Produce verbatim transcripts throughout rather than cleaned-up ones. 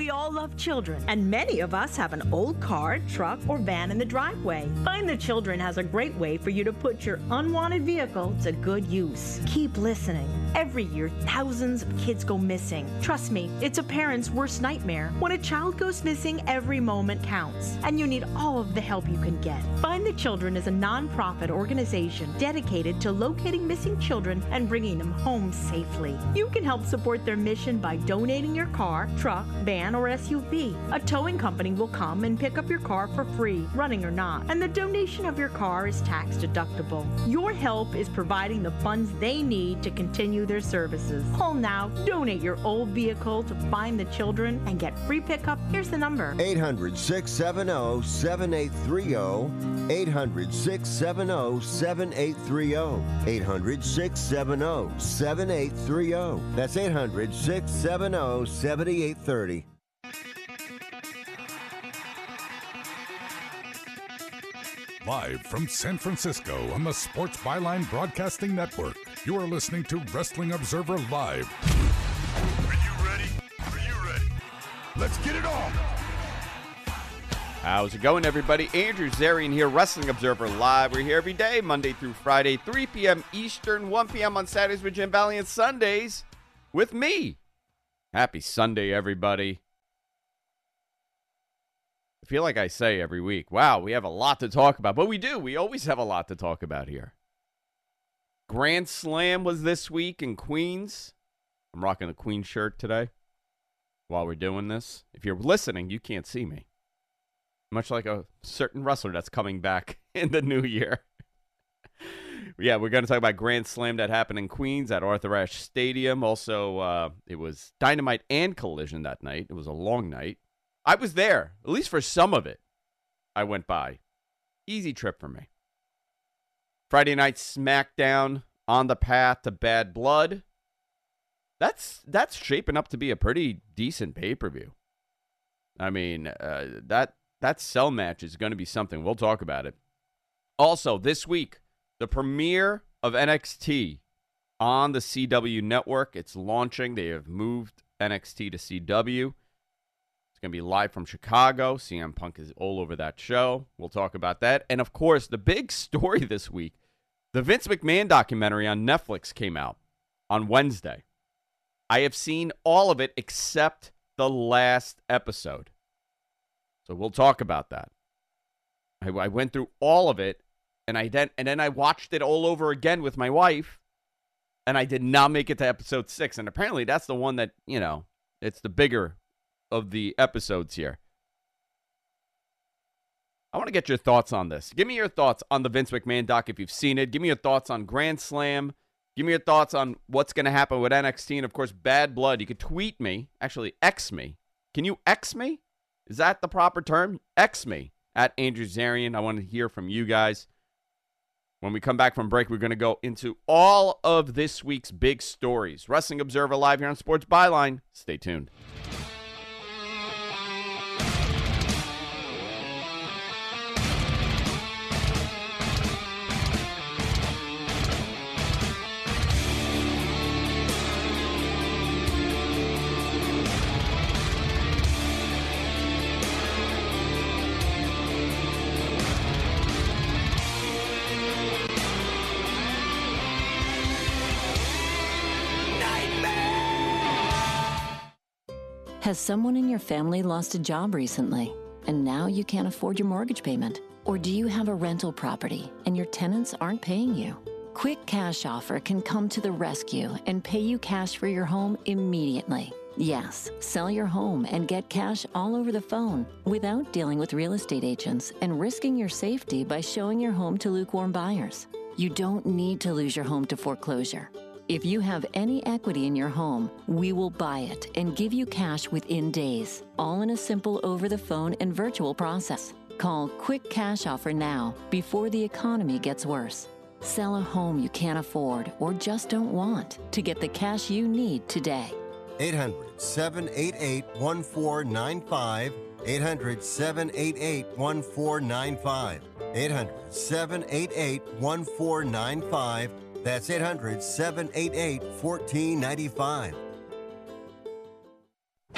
We all love children, and many of us have an old car, truck, or van in the driveway. Find the Children has a great way for you to put your unwanted vehicle to good use. Keep listening. Every year, thousands of kids go missing. Trust me, it's a parent's worst nightmare. When a child goes missing, every moment counts, and you need all of the help you can get. Find the Children is a non-profit organization dedicated to locating missing children and bringing them home safely. You can help support their mission by donating your car, truck, van, or S U V. A towing company will come and pick up your car for free, running or not, and the donation of your car is tax deductible. Your help is providing the funds they need to continue their services. Call now, donate your old vehicle to Find the Children, and get free pickup. Here's the number. eight hundred, six seven zero, seven eight three zero. eight hundred, six seven zero, seven eight three zero. eight hundred, six seven zero, seven eight three zero. That's eight hundred, six seven zero, seven eight three zero. Live from San Francisco on the Sports Byline Broadcasting Network, you are listening to Wrestling Observer Live. Are you ready? Are you ready? Let's get it on! How's it going, everybody? Andrew Zarian here, Wrestling Observer Live. We're here every day, Monday through Friday, three p.m. Eastern, one p.m. on Saturdays with Jim Valley, and Sundays with me. Happy Sunday, everybody. I feel like I say every week, wow, we have a lot to talk about. But we do. We always have a lot to talk about here. Grand Slam was this week in Queens. I'm rocking the Queen shirt today while we're doing this. If you're listening, you can't see me. Much like a certain wrestler that's coming back in the new year. Yeah, we're going to talk about Grand Slam that happened in Queens at Arthur Ashe Stadium. Also, uh, it was Dynamite and Collision that night. It was a long night. I was there, at least for some of it. I went by. Easy trip for me. Friday night SmackDown on the path to Bad Blood. That's that's shaping up to be a pretty decent pay-per-view. I mean, uh, that that cell match is going to be something. We'll talk about it. Also, this week, the premiere of N X T on the C W network. It's launching. They have moved N X T to C W. Going to be live from Chicago. C M Punk is all over that show. We'll talk about that. And, of course, the big story this week, the Vince McMahon documentary on Netflix came out on Wednesday. I have seen all of it except the last episode. So we'll talk about that. I, I went through all of it, and I then and then I watched it all over again with my wife, and I did not make it to episode six. And apparently that's the one that, you know, it's the bigger of the episodes here. I want to get your thoughts on this. Give me your thoughts on the Vince McMahon doc if you've seen it. Give me your thoughts on Grand Slam. Give me your thoughts on what's going to happen with N X T and, of course, Bad Blood. You could tweet me. Actually, X me. Can you X me? Is that the proper term? X me at Andrew Zarian. I want to hear from you guys. When we come back from break, we're going to go into all of this week's big stories. Wrestling Observer Live here on Sports Byline. Stay tuned. Has someone in your family lost a job recently, and now you can't afford your mortgage payment? Or do you have a rental property and your tenants aren't paying you? Quick Cash Offer can come to the rescue and pay you cash for your home immediately. Yes, sell your home and get cash all over the phone without dealing with real estate agents and risking your safety by showing your home to lukewarm buyers. You don't need to lose your home to foreclosure. If you have any equity in your home, we will buy it and give you cash within days, all in a simple over-the-phone and virtual process. Call Quick Cash Offer now before the economy gets worse. Sell a home you can't afford or just don't want to get the cash you need today. eight hundred, seven eight eight, one four nine five. eight hundred, seven eight eight, one four nine five. eight hundred, seven eight eight, one four nine five. That's eight hundred, seven eight eight, one four nine five.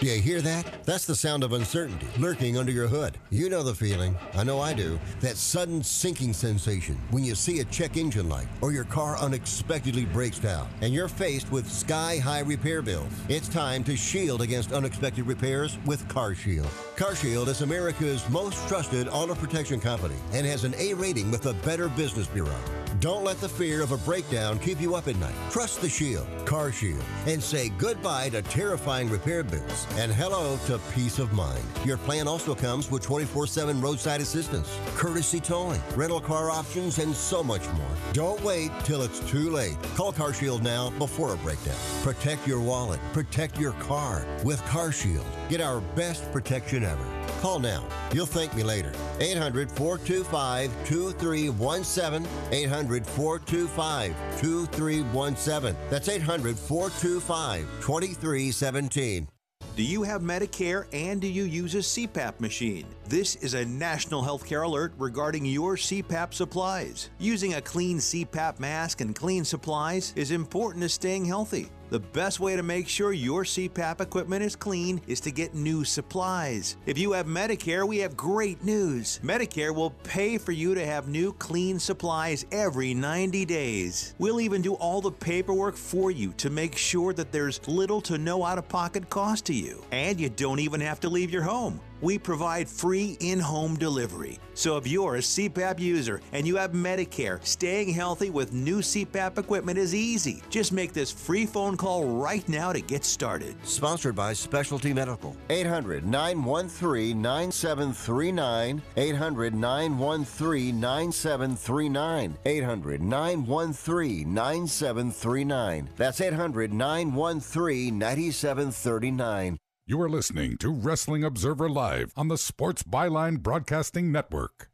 Do you hear that? That's the sound of uncertainty lurking under your hood. You know the feeling. I know I do. That sudden sinking sensation when you see a check engine light or your car unexpectedly breaks down and you're faced with sky-high repair bills. It's time to shield against unexpected repairs with CarShield. CarShield is America's most trusted auto protection company and has an A rating with the Better Business Bureau. Don't let the fear of a breakdown keep you up at night. Trust the Shield, CarShield, and say goodbye to terrifying repair bills and hello to peace of mind. Your plan also comes with twenty-four seven roadside assistance, courtesy towing, rental car options, and so much more. Don't wait till it's too late. Call CarShield now before a breakdown. Protect your wallet. Protect your car with CarShield. Get our best protection ever. Call now. You'll thank me later. eight hundred, four two five, two three one seven. eight hundred, four two five, two three one seven. That's eight hundred, four two five, two three one seven. Do you have Medicare and do you use a C PAP machine? This is a national healthcare alert regarding your C PAP supplies. Using a clean C PAP mask and clean supplies is important to staying healthy. The best way to make sure your C PAP equipment is clean is to get new supplies. If you have Medicare, we have great news. Medicare will pay for you to have new clean supplies every ninety days. We'll even do all the paperwork for you to make sure that there's little to no out-of-pocket cost to you. And you don't even have to leave your home. We provide free in-home delivery. So if you're a C PAP user and you have Medicare, staying healthy with new C PAP equipment is easy. Just make this free phone call right now to get started. Sponsored by Specialty Medical. eight hundred, nine one three, nine seven three nine. eight hundred, nine one three, nine seven three nine. eight hundred, nine one three, nine seven three nine. That's eight hundred, nine one three, nine seven three nine. You are listening to Wrestling Observer Live on the Sports Byline Broadcasting Network.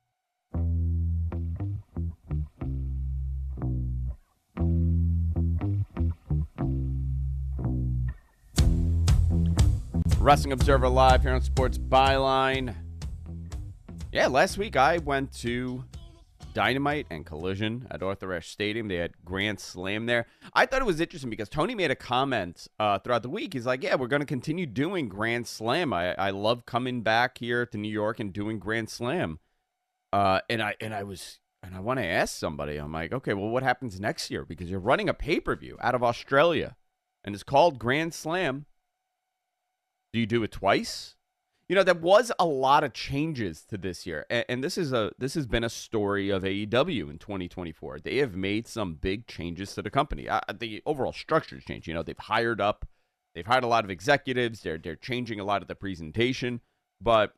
Wrestling Observer Live here on Sports Byline. Yeah, last week I went to Dynamite and Collision at Arthur Ashe Stadium. They had Grand Slam there. I thought it was interesting because Tony made a comment uh, throughout the week. He's like, yeah, we're going to continue doing Grand Slam. I, I love coming back here to New York and doing Grand Slam. Uh, and I and I was and I want to ask somebody. I'm like, okay, well, what happens next year? Because you're running a pay-per-view out of Australia, and it's called Grand Slam. Do you do it twice? You know, there was a lot of changes to this year, and, and this is a this has been a story of A E W in twenty twenty-four. They have made some big changes to the company. Uh, the overall structure has changed. You know, they've hired up, they've hired a lot of executives. They're they're changing a lot of the presentation, but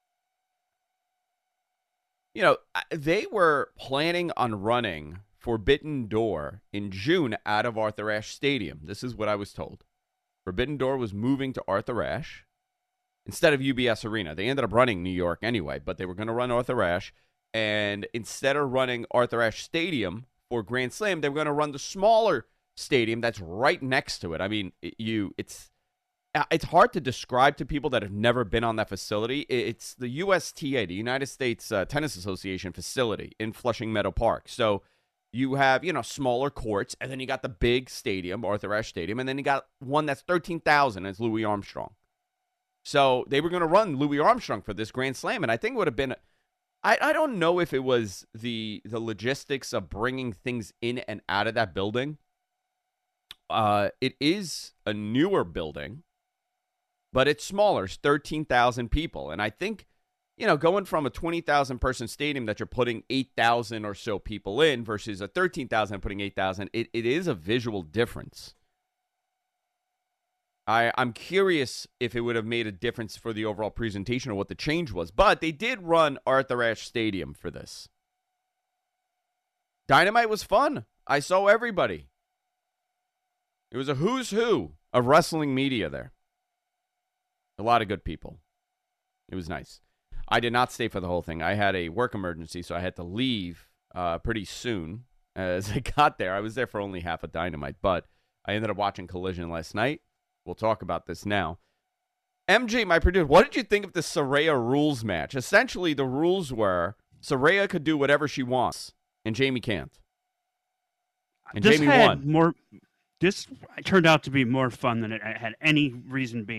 you know, they were planning on running Forbidden Door in June out of Arthur Ashe Stadium. This is what I was told. Forbidden Door was moving to Arthur Ashe instead of U B S Arena. They ended up running New York anyway, but they were going to run Arthur Ashe. And instead of running Arthur Ashe Stadium for Grand Slam, they were going to run the smaller stadium that's right next to it. I mean, it, you, it's it's hard to describe to people that have never been on that facility. It's the U S T A, the United States uh, Tennis Association facility in Flushing Meadow Park. So you have, you know, smaller courts, and then you got the big stadium, Arthur Ashe Stadium, and then you got one that's thirteen thousand, and it's Louis Armstrong. So they were going to run Louis Armstrong for this Grand Slam, and I think it would have been, I, I don't know if it was the the logistics of bringing things in and out of that building. Uh, it is a newer building, but it's smaller. It's thirteen thousand people, and I think, you know, going from a twenty thousand person stadium that you're putting eight thousand or so people in versus a thirteen thousand putting eight thousand, it, it is a visual difference. I, I'm curious if it would have made a difference for the overall presentation or what the change was. But they did run Arthur Ashe Stadium for this. Dynamite was fun. I saw everybody. It was a who's who of wrestling media there. A lot of good people. It was nice. I did not stay for the whole thing. I had a work emergency, so I had to leave uh, pretty soon. As I got there, I was there for only half a Dynamite, but I ended up watching Collision last night. We'll talk about this now. M J, my producer, what did you think of the Saraya rules match? Essentially, the rules were Saraya could do whatever she wants, and Jamie can't. And this Jamie had won. More, this turned out to be more fun than it had any reason being.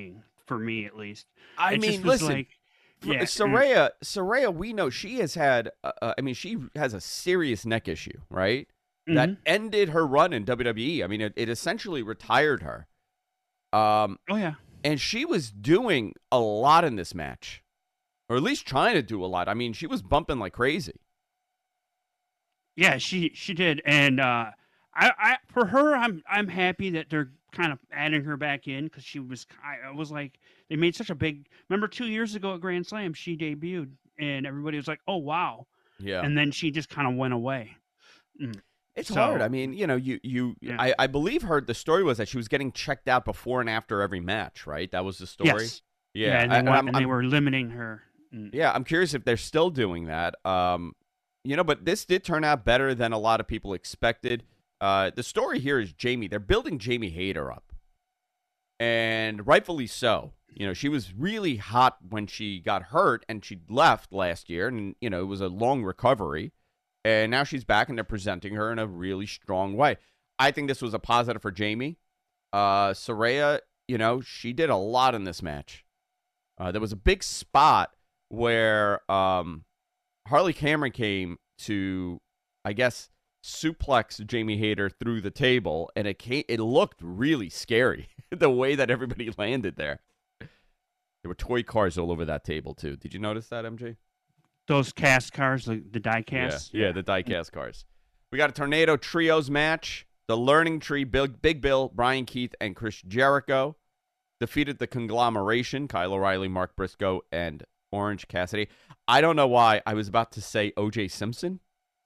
for me at least. I it mean, just was listen, like, yeah, Saraya, Saraya, we know she has had, uh, uh, I mean, she has a serious neck issue, right? mm-hmm. That ended her run in W W E. I mean, it, it essentially retired her. Um, oh, yeah. And she was doing a lot in this match, or at least trying to do a lot. I mean, she was bumping like crazy. Yeah, she she did, and uh, I, I for her, I'm I'm happy that they're kind of adding her back in because she was I, I was like they made such a big. Remember two years ago at Grand Slam, she debuted, and everybody was like, "Oh wow!" Yeah, and then she just kind of went away. Mm. It's So- hard. I mean, you know, you you Yeah. I, I believe her the story was that she was getting checked out before and after every match, right? That was the story. Yes. Yeah, and, they, I- wa- I'm- and they I'm- were limiting her. Mm. Yeah, I'm curious if they're still doing that. Um, you know, but this did turn out better than a lot of people expected. Uh, the story here is Jamie. They're building Jamie Hayter up, and rightfully so. You know, she was really hot when she got hurt, and she left last year, and you know it was a long recovery. And now she's back, and they're presenting her in a really strong way. I think this was a positive for Jamie. Uh, Saraya, you know, she did a lot in this match. Uh, there was a big spot where um, Harley Cameron came to, I guess, suplex Jamie Hayter through the table, and it came, it looked really scary, the way that everybody landed there. There were toy cars all over that table, too. Did you notice that, M J? Those cast cars, the, the die Yeah, casts. yeah, the die-cast cars. We got a Tornado Trios match. The Learning Tree, Big, Big Bill, Brian Keith, and Chris Jericho defeated the Conglomeration, Kyle O'Reilly, Mark Briscoe, and Orange Cassidy. I don't know why I was about to say O J Simpson.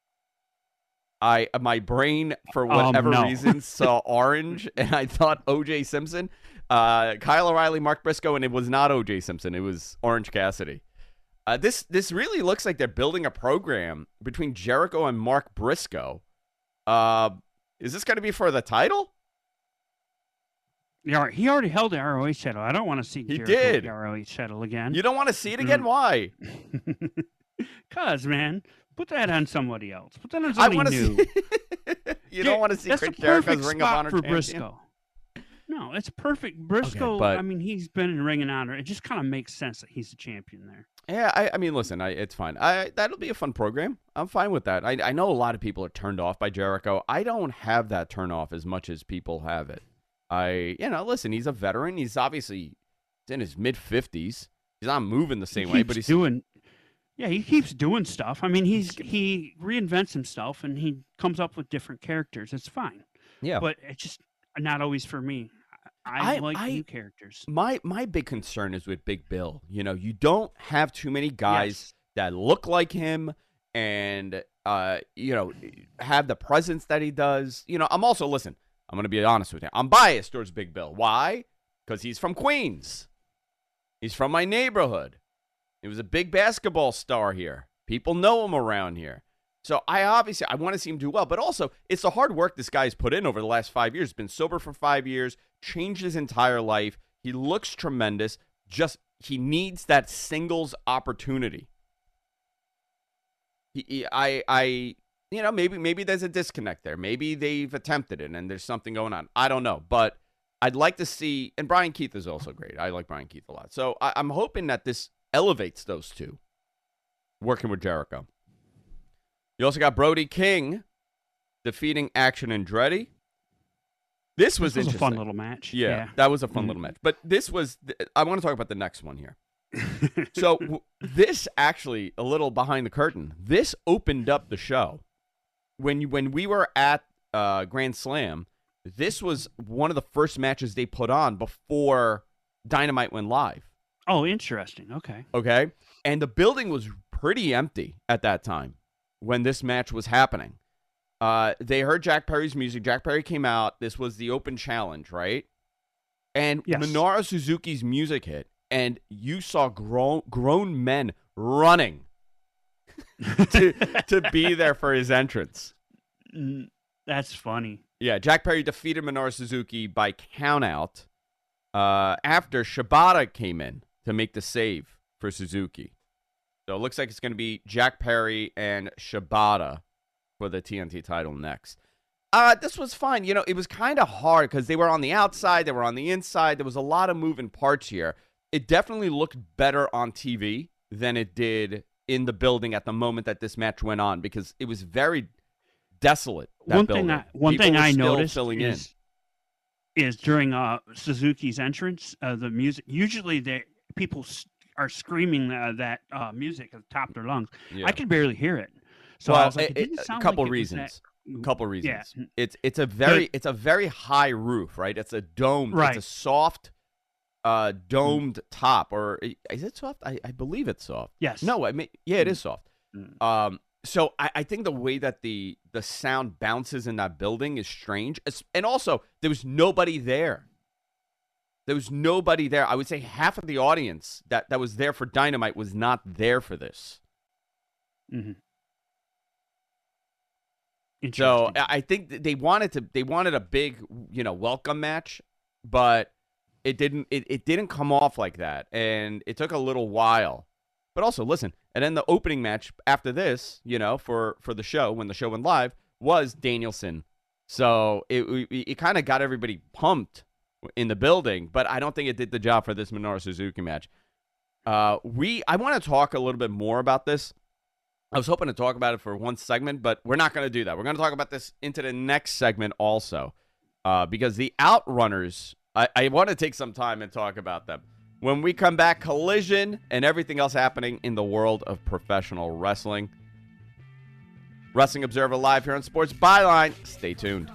I My brain, for whatever no. reason, saw Orange, and I thought O J Simpson. Uh, Kyle O'Reilly, Mark Briscoe, and it was not O J Simpson. It was Orange Cassidy. Uh, this this really looks like they're building a program between Jericho and Mark Briscoe. Uh, is this going to be for the title? Yeah, he already held the R O H title. I don't want to see He Jericho did. get the R O H title again. You don't want to see it Mm. again? Why? Cause man, put that on somebody else. Put that on I somebody want to new. see. you don't Ja- want to see That's Chris the Jericho's perfect Ring of spot Honor for champion? Briscoe. No, it's perfect. Briscoe. but- I mean, he's been in Ring of Honor. It just kind of makes sense that he's the champion there. Yeah, I, I mean, listen, I, it's fine. I that'll be a fun program. I'm fine with that. I I know a lot of people are turned off by Jericho. I don't have that turn off as much as people have it. I, you know, listen, he's a veteran. He's obviously in his mid fifties. He's not moving the same he way, keeps but he's doing. Yeah, he keeps doing stuff. I mean, he's he reinvents himself and he comes up with different characters. It's fine, yeah. but it's just not always for me. I, I- like I- new characters. My my big concern is with Big Bill. You know, you don't have too many guys Yes. that look like him and uh, you know, have the presence that he does. You know, I'm also listen, I'm going to be honest with you. I'm biased towards Big Bill. Why? Cuz he's from Queens. He's from my neighborhood. He was a big basketball star here. People know him around here. So I obviously I want to see him do well, but also it's the hard work this guy's put in over the last five years. He's been sober for five years, changed his entire life. He looks tremendous. Just he needs that singles opportunity. He, he- I, I, you know, maybe maybe there's a disconnect there. Maybe they've attempted it and there's something going on. I don't know, but I'd like to see. And Brian Keith is also great. I like Brian Keith a lot. So I, I'm hoping that this elevates those two, working with Jericho. You also got Brody King defeating Action Andretti. This was, This was a interesting. fun little match. Yeah, Yeah. that was a fun Mhm. little match. But this was, th- I want to talk about the next one here. So w- this actually, a little behind the curtain, this opened up the show. When you, when we were at uh, Grand Slam, this was one of the first matches they put on before Dynamite went live. Oh, interesting. Okay. Okay? And the building was pretty empty at that time when this match was happening. Uh, they heard Jack Perry's music. Jack Perry came out. This was the open challenge, right? And Yes. Minoru Suzuki's music hit, and you saw grown grown men running to to be there for his entrance. Mm, That's funny. Yeah, Jack Perry defeated Minoru Suzuki by countout uh, after Shibata came in to make the save for Suzuki. So it looks like it's going to be Jack Perry and Shibata for the T N T title next. Uh, this was fine. You know, it was kind of hard because they were on the outside, they were on the inside. There was a lot of moving parts here. it definitely looked better on T V than it did in the building at the moment that this match went on, because it was very desolate. That one building. thing I one People thing were I still noticed filling is, is during uh, Suzuki's entrance, uh, the music. Usually, they people s- are screaming uh, that uh, music at the top of their lungs. Yeah. I could barely hear it. So well, I was like, it, it- didn't a sound couple like it was reasons. that- couple reasons. Yeah. It's it's a very it's a very high roof, right? It's a domed. Right. It's a soft, uh, domed top, or is it soft? I, I believe it's soft. Yes. No, I mean, yeah, it is soft. Mm. Um, so I, I think the way that the the sound bounces in that building is strange, It's- and also there was nobody there. There was nobody there. I would say half of the audience that, that was there for Dynamite was not there for this. Mm-hmm. So Interesting. I I think that they wanted to they wanted a big, you know, welcome match, but it didn't it, it didn't come off like that, and it took a little while. But also, listen, and then the opening match after this, you know, for for the show when the show went live was Danielson. So it it, it kind of got everybody pumped in the building, but I don't think it did the job for this Minoru Suzuki match. Uh, we I want to talk a little bit more about this. I was hoping to talk about it for one segment, but we're not going to do that. We're going to talk about this into the next segment also, uh, because the Outrunners, I, I want to take some time and talk about them. When we come back, Collision and everything else happening in the world of professional wrestling. Wrestling Observer Live here on Sports Byline. Stay tuned.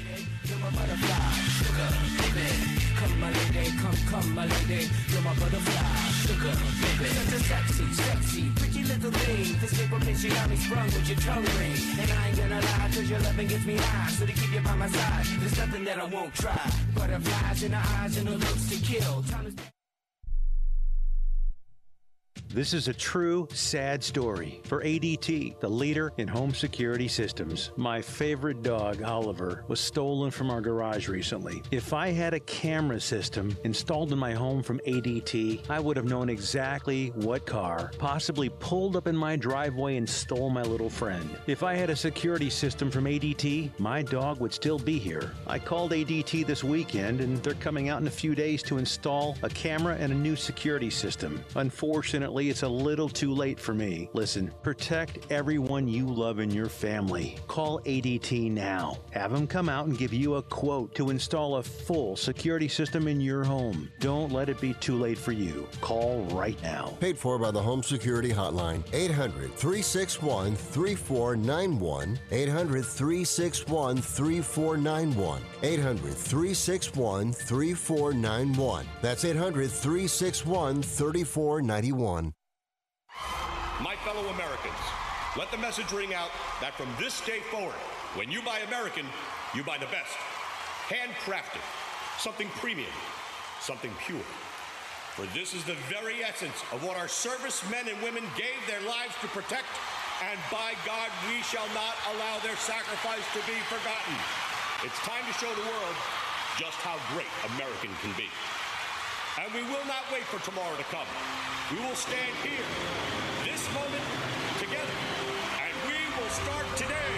This is a true, sad story for A D T, the leader in home security systems. My favorite dog, Oliver, was stolen from our garage recently. If I had a camera system installed in my home from A D T, I would have known exactly what car possibly pulled up in my driveway and stole my little friend. If I had a security system from A D T, my dog would still be here. I called A D T this weekend, and they're coming out in a few days to install a camera and a new security system. Unfortunately, it's a little too late for me. Listen, protect everyone you love in your family. Call A D T now. Have them come out and give you a quote to install a full security system in your home. Don't let it be too late for you. Call right now. Paid for by the Home Security Hotline. eight hundred, three six one, three four nine one. eight hundred, three six one, three four nine one. eight hundred, three six one, three four nine one. That's eight hundred, three six one, three four nine one. My fellow Americans, let the message ring out that from this day forward, when you buy American, you buy the best. Handcrafted, something premium, something pure. For this is the very essence of what our servicemen and women gave their lives to protect, and by God, we shall not allow their sacrifice to be forgotten. It's time to show the world just how great American can be. And we will not wait for tomorrow to come. We will stand here, this moment, together, and we will start today.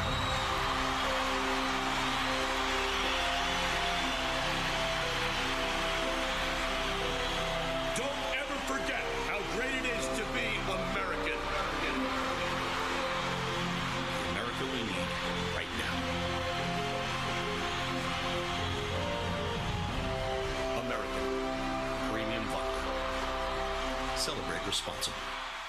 Don't ever forget how great it is to be American. America we need right now. American Premium Vodka. Celebrate responsibly.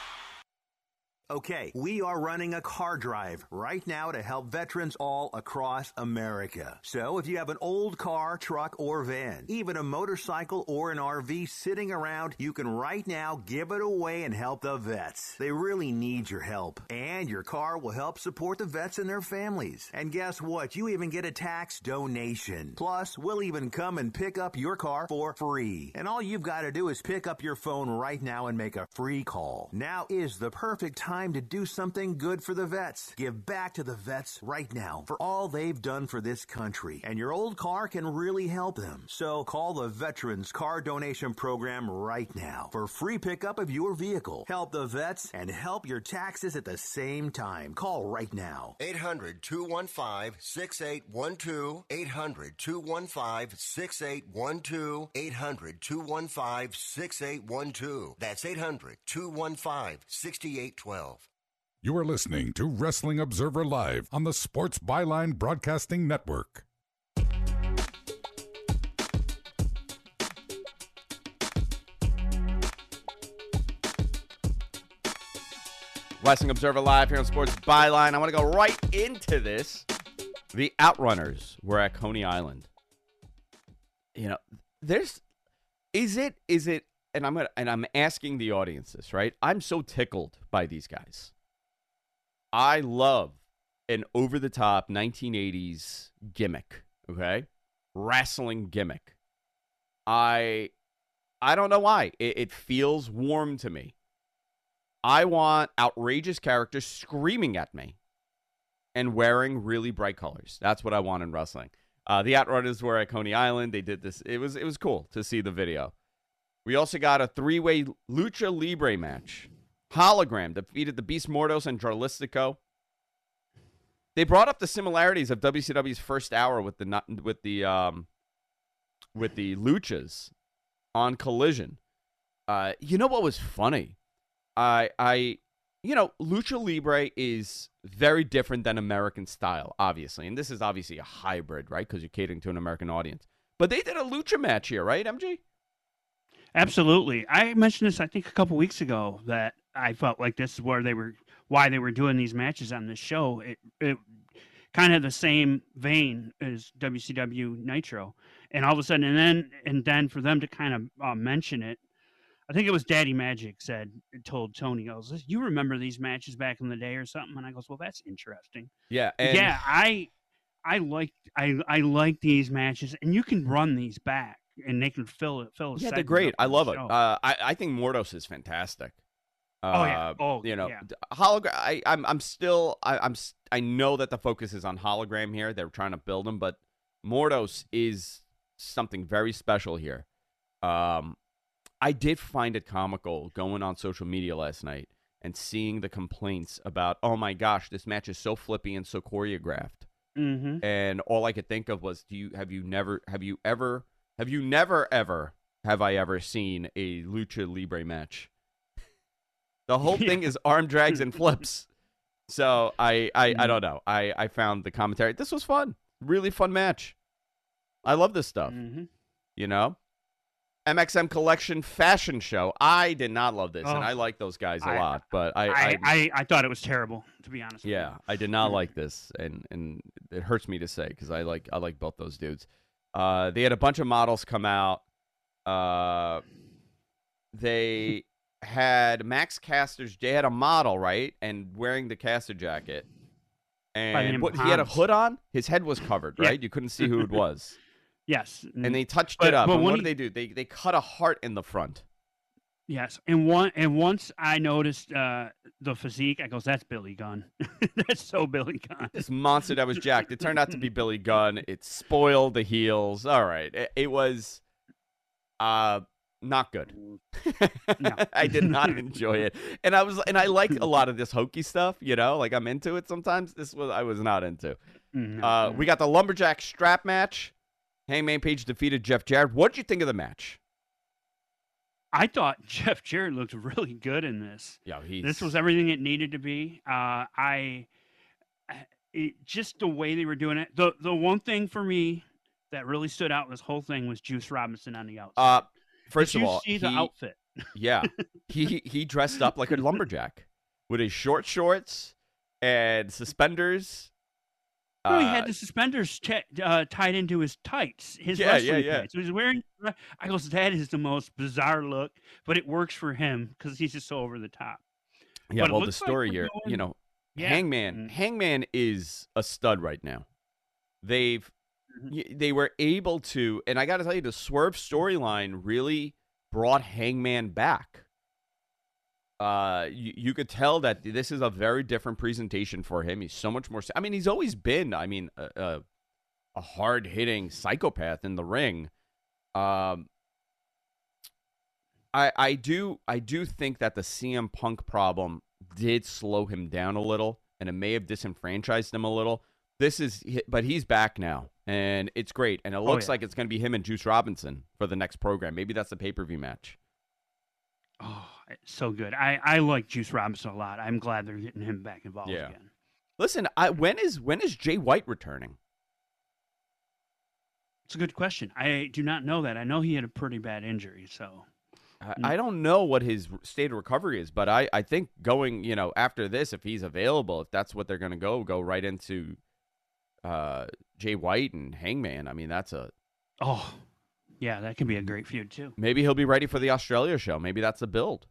Okay, we are running a car drive right now to help veterans all across America. So if you have an old car, truck, or van, even a motorcycle or an R V sitting around, you can right now give it away and help the vets. They really need your help. And your car will help support the vets and their families. And guess what? You even get a tax donation. Plus, we'll even come and pick up your car for free. And all you've got to do is pick up your phone right now and make a free call. Now is the perfect time time to do something good for the vets. Give back to the vets right now for all they've done for this country. And your old car can really help them. So call the Veterans Car Donation Program right now for free pickup of your vehicle. Help the vets and help your taxes at the same time. Call right now. eight hundred, two one five, six eight one two. eight hundred, two one five, six eight one two. eight hundred, two one five, six eight one two. That's eight hundred, two one five, six eight one two. You are listening to Wrestling Observer Live on the Sports Byline Broadcasting Network. Wrestling Observer Live here on Sports Byline. I want to go right into this. The Outrunners were at Coney Island. You know, there's, is it, is it, and I'm gonna, and I'm asking the audience this, right? I'm so tickled by these guys. I love an over-the-top nineteen eighties gimmick, okay? Wrestling gimmick. I, I don't know why. It, it feels warm to me. I want outrageous characters screaming at me and wearing really bright colors. That's what I want in wrestling. Uh, the Outrunners were at Coney Island. They did this. It was it was cool to see the video. We also got a three-way Lucha Libre match. Hologram defeated the Beast Mordos and Jarlistico. They brought up the similarities of W C W's first hour with the with the um, with the Luchas on Collision. Uh, you know what was funny? I, I, you know, Lucha Libre is very different than American style, obviously. And this is obviously a hybrid, right? Because you're catering to an American audience. But they did a Lucha match here, right, M G? Absolutely. I mentioned this, I think, a couple weeks ago, that I felt like this is where they were, why they were doing these matches on this show. It, it kind of the same vein as W C W Nitro. And all of a sudden, and then, and then for them to kind of uh, mention it, I think it was Daddy Magic said, told Tony, goes, you remember these matches back in the day or something? And I goes, well, that's interesting. Yeah. And yeah. I, I like, I, I like these matches, and you can run these back and they can fill it, fill a Yeah, they're great. I love it. Uh, I, I think Mordos is fantastic. Uh, oh yeah. Oh, you know, yeah. hologram. I, I'm, I'm still, I, I'm, I know that the focus is on hologram here. They're trying to build him, but Mordos is something very special here. Um, I did find it comical going on social media last night and seeing the complaints about, oh my gosh, this match is so flippy and so choreographed. Mm-hmm. And all I could think of was, do you have you never have you ever have you never ever have I ever seen a Lucha Libre match? The whole thing is arm drags and flips. So I I, I don't know. I, I found the commentary. This was fun. Really fun match. I love this stuff. Mm-hmm. You know? M X M Collection fashion show. I did not love this, Oh, and I like those guys a I, lot. But I, I, I, I, I thought it was terrible, to be honest. yeah, I did not like this, and and it hurts me to say because I like I like both those dudes. Uh, they had a bunch of models come out. Uh, they had Max Caster's. They had a model, right, and wearing the Caster jacket, and what, he had a hood on. His head was covered, Yeah. right? You couldn't see who it was. Yes. And they touched But- it up. but And when what he- did they do? They they cut a heart in the front. Yes, and one and once I noticed uh, the physique, I goes, "That's Billy Gunn. That's so Billy Gunn." This monster that was jacked. It turned out to be Billy Gunn. It spoiled the heels. All right, it, it was uh not good. No. I did not enjoy it, and I was and I like a lot of this hokey stuff. You know, like I'm into it sometimes. This was I was not into. Mhm. Uh, we got the lumberjack strap match. Hangman Page defeated Jeff Jarrett. What did you think of the match? I thought Jeff Jarrett looked really good in this. Yeah, he's This was everything it needed to be. Uh, I it, just the way they were doing it. The the one thing for me that really stood out in this whole thing was Juice Robinson on the outside. Uh, first Did of you all, see the he- outfit? Yeah, he he dressed up like a lumberjack with his short shorts and suspenders. No, he Uh, had the suspenders t- uh, tied into his tights, his Yeah, yeah, wrestling yeah. tights. He was wearing. I goes, that is the most bizarre look, but it works for him because he's just so over the top. Yeah, But it well, the looks like story we're here, going- you know, Yeah. Hangman, Mm. Hangman is a stud right now. They've, Mm-hmm. y- they were able to, and I got to tell you, the Swerve storyline really brought Hangman back. Uh, you, you could tell that this is a very different presentation for him. He's so much more. I mean, he's always been. I mean, a, a, a hard hitting psychopath in the ring. Um, I I do I do think that the C M Punk problem did slow him down a little, and it may have disenfranchised him a little. This is, but he's back now, and it's great. And it looks oh, yeah. like it's going to be him and Juice Robinson for the next program. Maybe that's the pay per view match. Oh, so good. I, I like Juice Robinson a lot. I'm glad they're getting him back involved yeah. again. Listen, I, when is when is Jay White returning? It's a good question. I do not know that. I know he had a pretty bad injury, so I, I don't know what his state of recovery is, but I, I think going, you know, after this, if he's available, if that's what they're going to go, go right into uh, Jay White and Hangman. I mean, that's a oh. Yeah, that could be a great feud, too. Maybe he'll be ready for the Australia show. Maybe that's the build.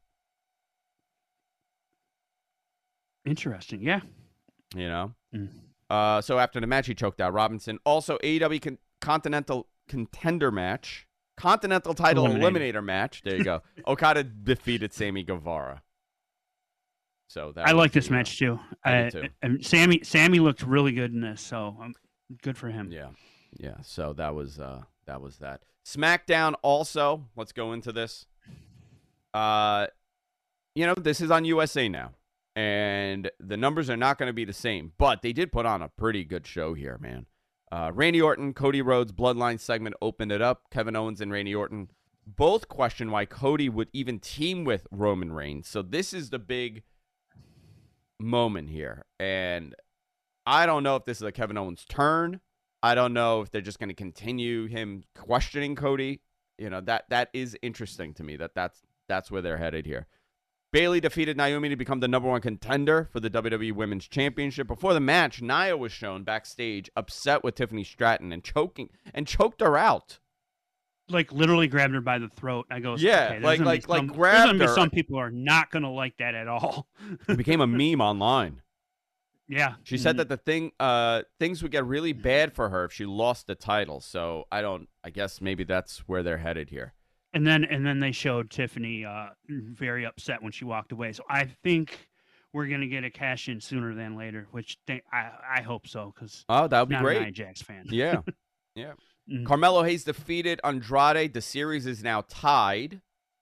Interesting, yeah. You know? Mm. Uh, so after the match, he choked out Robinson. Also, A E W con- Continental Contender match. Continental Title Eliminator, Eliminator match. There you go. Okada defeated Sammy Guevara. So that I like this match, too. I uh, too. And Sammy, Sammy looked really good in this, so um, good for him. Yeah, yeah. So that was uh, that was that. SmackDown also, let's go into this. Uh, you know, this is on U S A now, and the numbers are not going to be the same, but they did put on a pretty good show here, man. Uh, Randy Orton, Cody Rhodes, Bloodline segment opened it up. Kevin Owens and Randy Orton both questioned why Cody would even team with Roman Reigns. So this is the big moment here, and I don't know if this is a Kevin Owens turn. I don't know if they're just going to continue him questioning Cody. You know, that that is interesting to me that that's, that's where they're headed here. Bayley defeated Naomi to become the number one contender for the W W E Women's Championship. Before the match, Nia was shown backstage upset with Tiffany Stratton and choking and choked her out. Like literally grabbed her by the throat. I go, yeah, okay, like like some, like grabbed her. Some people are not going to like that at all. It became a meme online. Yeah. She mm-hmm. said that the thing, uh, things would get really bad for her if she lost the title. So I don't, I guess maybe that's where they're headed here. And then, and then they showed Tiffany uh, very upset when she walked away. So I think we're gonna get a cash in sooner than later, which they, I, I hope so because oh, that would be not great. An Nia Jax fan. Yeah, yeah. Mm-hmm. Carmelo Hayes defeated Andrade. The series is now tied.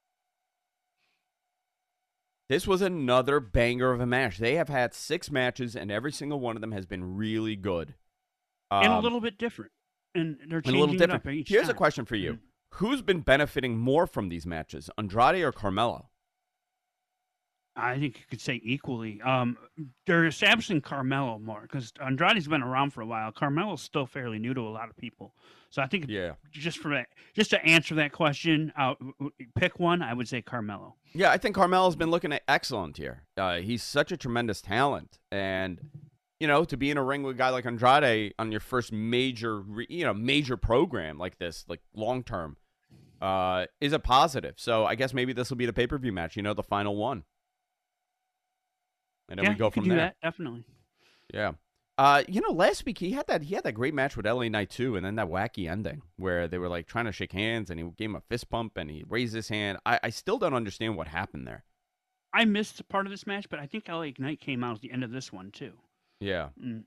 This was another banger of a match. They have had six matches, and every single one of them has been really good. Um, and a little bit different. And they're changing a little different. it up each Here's time. a question for you. Mm-hmm. Who's been benefiting more from these matches, Andrade or Carmelo? I think you could say equally. Um, they're establishing Carmelo more because Andrade's been around for a while. Carmelo's still fairly new to a lot of people. So I think yeah. just for that, just to answer that question, uh, pick one, I would say Carmelo. Yeah, I think Carmelo's been looking excellent here. Uh, he's such a tremendous talent. And, you know, to be in a ring with a guy like Andrade on your first major, you know, major program like this, like long-term, uh, is a positive. So I guess maybe this will be the pay-per-view match, you know, the final one. And then yeah, we go you from could do there. That, definitely. Yeah. Uh, you know, last week he had that he had that great match with L A Knight too, and then that wacky ending where they were like trying to shake hands, and he gave him a fist pump, and he raised his hand. I, I still don't understand what happened there. I missed part of this match, but I think L A Knight came out at the end of this one too. Yeah. Mm.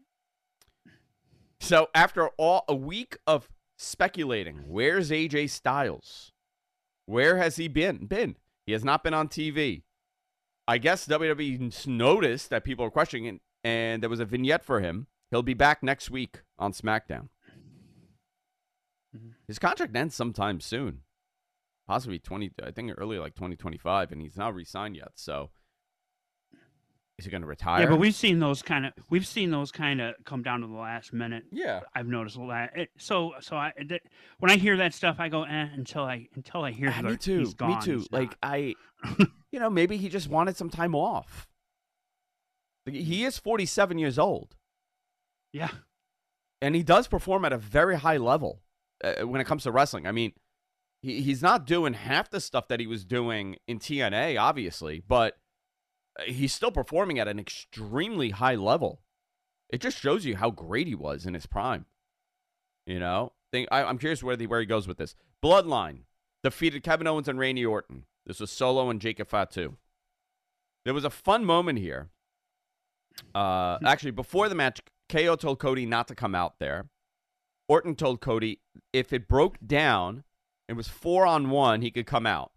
So after all a week of speculating, where's A J Styles? Where has he been? Been he has not been on T V. I guess W W E noticed that people are questioning it, and there was a vignette for him. He'll be back next week on SmackDown. Mm-hmm. His contract ends sometime soon, possibly twenty. I think early, like twenty twenty-five, and he's not re-signed yet. So, is he going to retire? Yeah, but we've seen those kind of we've seen those kind of come down to the last minute. Yeah, I've noticed a lot. It, so, so I th- when I hear that stuff, I go eh, until I until I hear. Ah, that me too. He's gone, me too. he's Like not. I, you know, maybe he just wanted some time off. He is forty-seven years old. Yeah. And he does perform at a very high level uh, when it comes to wrestling. I mean, he, he's not doing half the stuff that he was doing in T N A, obviously, but he's still performing at an extremely high level. It just shows you how great he was in his prime. You know? Think, I, I'm curious where, the, where he goes with this. Bloodline defeated Kevin Owens and Randy Orton. This was Solo and Jacob Fatu. There was a fun moment here. Uh, actually, before the match, K O told Cody not to come out there. Orton told Cody if it broke down, it was four on one, he could come out.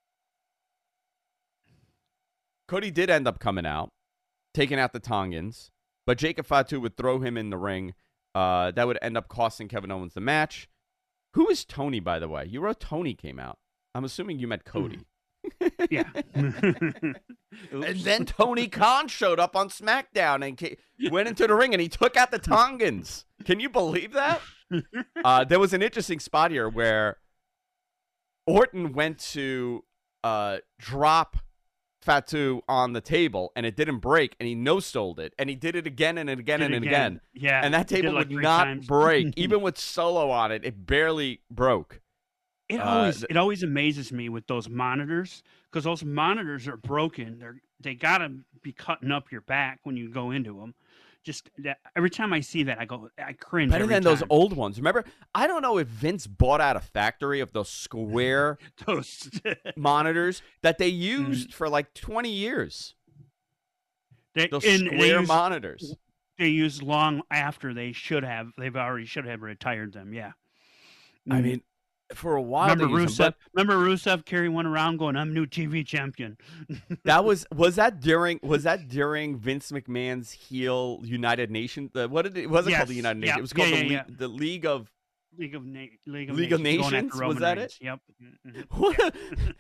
Cody did end up coming out, taking out the Tongans, but Jacob Fatu would throw him in the ring. Uh, that would end up costing Kevin Owens the match. Who is Tony, by the way? You wrote Tony came out. I'm assuming you meant Cody. Yeah. And then Tony Khan showed up on SmackDown and ca- went into the ring, and he took out the Tongans. Can you believe that? Uh, there was an interesting spot here where Orton went to uh, drop Fatu on the table, and it didn't break, and he no-sold it, and he did it again and again Did and again. again. Yeah, and that he did table like would three not times. break. Even with Solo on it, it barely broke. It Uh, always th- it always amazes me with those monitors because those monitors are broken. They're they gotta be cutting up your back when you go into them. Just that, every time I see that, I go I cringe. Better every than those time. old ones. Remember, I don't know if Vince bought out a factory of those square Those monitors that they Mm. used for like twenty years. they, Those and they square use- monitors. they used long after they should have. They've already should have retired them. Yeah. I Mm. mean, for a while remember they used them, Rusev? Remember Rusev carrying one around going, "I'm new T V champion." but that was was that during was that during Vince McMahon's heel United Nations? The, what did it, it wasn't called the Yes, United yeah, Nations? It was called yeah, the, yeah, Le- yeah. the League of League of Na- League of League of Nations. going after Nations? Was Roman that Reigns. it? Yep. Mhm. What?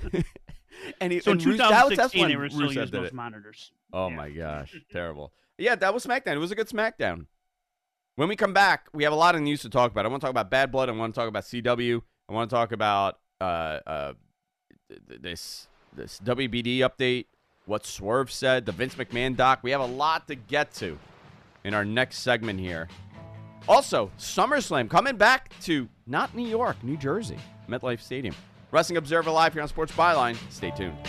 and he, So in and Rusev- that was- that's twenty sixteen, when they were still Rusev using did those it. monitors. Oh Yeah. my gosh, terrible. Yeah, that was SmackDown. It was a good SmackDown. When we come back, we have a lot of news to talk about. I want to talk about Bad Blood. I want to talk about C W. I want to talk about uh, uh, th- this this W B D update, what Swerve said, the Vince McMahon doc. We have a lot to get to in our next segment here. Also, SummerSlam coming back to not New York, New Jersey, MetLife Stadium. Wrestling Observer Live here on Sports Byline. Stay tuned.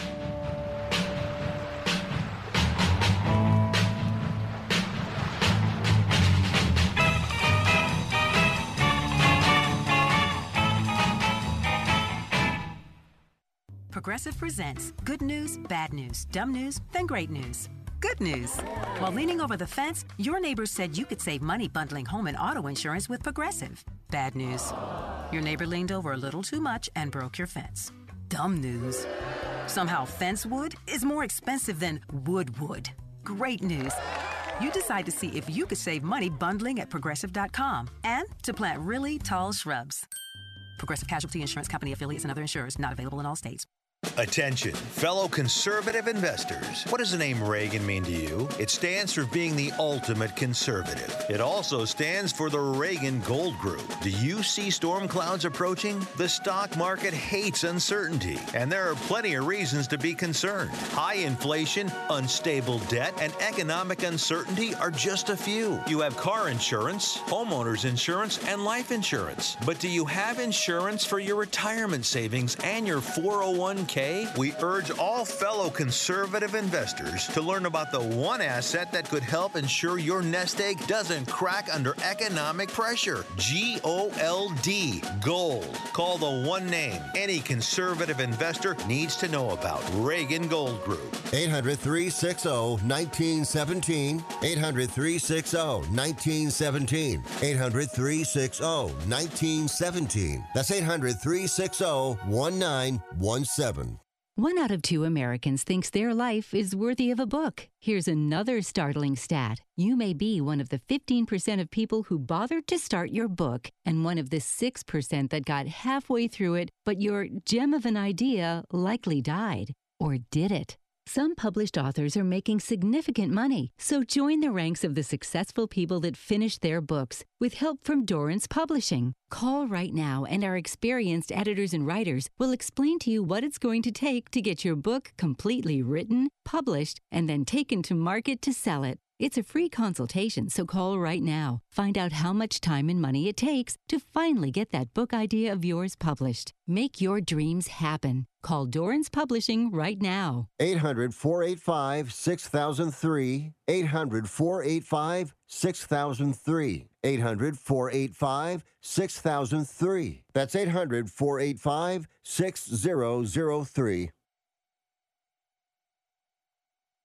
Progressive presents good news, bad news, dumb news, then great news. Good news. While leaning over the fence, your neighbors said you could save money bundling home and auto insurance with Progressive. Bad news. Your neighbor leaned over a little too much and broke your fence. Dumb news. Somehow fence wood is more expensive than wood wood. Great news. You decide to see if you could save money bundling at progressive dot com and to plant really tall shrubs. Progressive Casualty Insurance Company affiliates and other insurers not available in all states. Attention, fellow conservative investors. What does the name Reagan mean to you? It stands for being the ultimate conservative. It also stands for the Reagan Gold Group. Do you see storm clouds approaching? The stock market hates uncertainty, and there are plenty of reasons to be concerned. High inflation, unstable debt, and economic uncertainty are just a few. You have car insurance, homeowners insurance, and life insurance. But do you have insurance for your retirement savings and your four oh one k? We urge all fellow conservative investors to learn about the one asset that could help ensure your nest egg doesn't crack under economic pressure. G O L D, gold. Call the one name any conservative investor needs to know about. Reagan Gold Group. eight hundred, three six zero, one nine one seven. eight hundred, three six zero, one nine one seven. eight hundred, three six zero, one nine one seven. That's eight hundred, three six zero, one nine one seven. One out of two Americans thinks their life is worthy of a book. Here's another startling stat. You may be one of the fifteen percent of people who bothered to start your book and one of the six percent that got halfway through it, but your gem of an idea likely died. Or did it? Some published authors are making significant money, so join the ranks of the successful people that finish their books with help from Dorrance Publishing. Call right now and our experienced editors and writers will explain to you what it's going to take to get your book completely written, published, and then taken to market to sell it. It's a free consultation, so call right now. Find out how much time and money it takes to finally get that book idea of yours published. Make your dreams happen. Call Dorrance Publishing right now. eight hundred, four eight five, six thousand three. eight hundred, four eight five, six thousand three. eight hundred, four eight five, six thousand three. That's eight hundred, four eight five, six thousand three.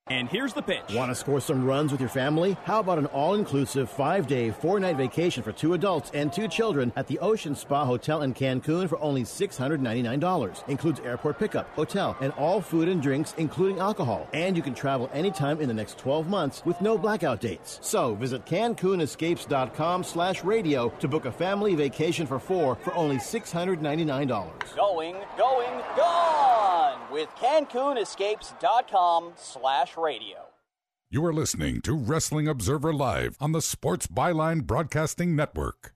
And here's the pitch. Want to score some runs with your family? How about an all-inclusive five-day, four-night vacation for two adults and two children at the Ocean Spa Hotel in Cancun for only six hundred ninety-nine dollars. Includes airport pickup, hotel, and all food and drinks, including alcohol. And you can travel anytime in the next twelve months with no blackout dates. So visit CancunEscapes.com slash radio to book a family vacation for four for only six hundred ninety-nine dollars. Going, going, gone with CancunEscapes.com slash radio. You are listening to Wrestling Observer Live on the Sports Byline Broadcasting Network.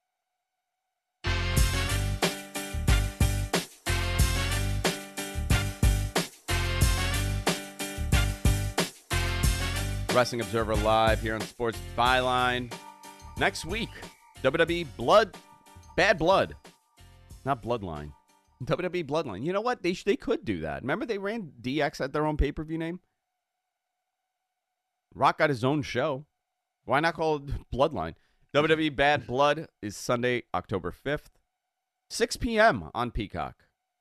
Wrestling Observer Live here on Sports Byline. Next week, W W E Blood, Bad Blood, not Bloodline. W W E Bloodline. You know what? They sh- they could do that. Remember they ran D X at their own pay-per-view name? Rock got his own show. Why not call it Bloodline? W W E Bad Blood is Sunday, October fifth, six p.m. on Peacock.